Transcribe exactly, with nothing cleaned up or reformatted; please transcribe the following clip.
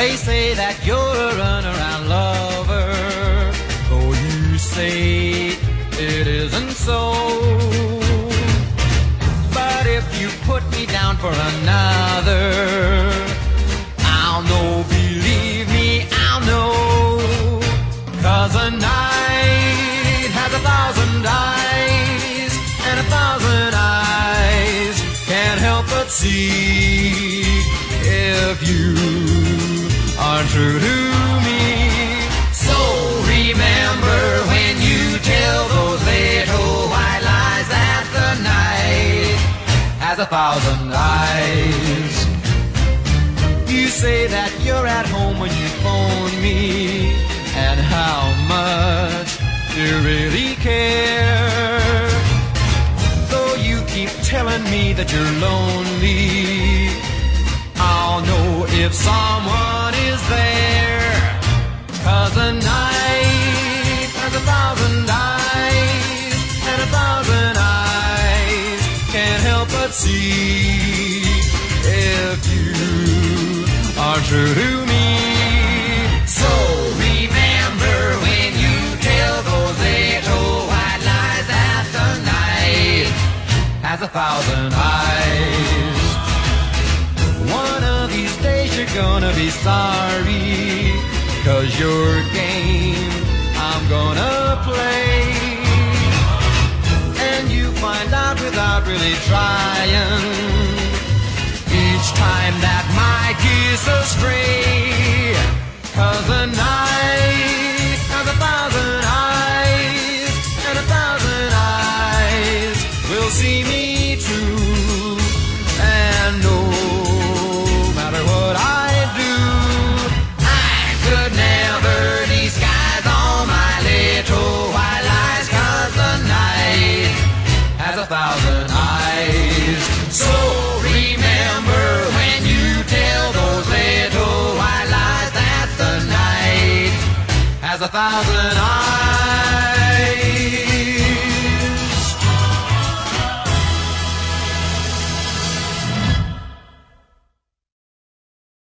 They say that you're a runaround lover, though you say it isn't so. But if you put me down for another, I'll know, believe me, I'll know. 'Cause a night has a thousand eyes, and a thousand eyes can't help but see if you are true to me. So remember when you tell those little white lies that the night has a thousand eyes. You say that you're at home when you phone me, and how much you really care. Though you keep telling me that you're lonely, I'll know if someone is there. 'Cause a night has a thousand eyes, and a thousand eyes can't help but see if you are true to me. So remember when you tell those little white lies that the night has a thousand eyes. One of these days you're gonna be sorry, 'cause your game I'm gonna play, and you find out without really trying each time that my kiss astray. 'Cause the night has a thousand eyes, and a thousand eyes will see me true, and no matter what I do, I could never disguise all my little white lies. 'Cause the night has a thousand eyes. So remember when you tell those little white lies that the night has a thousand eyes.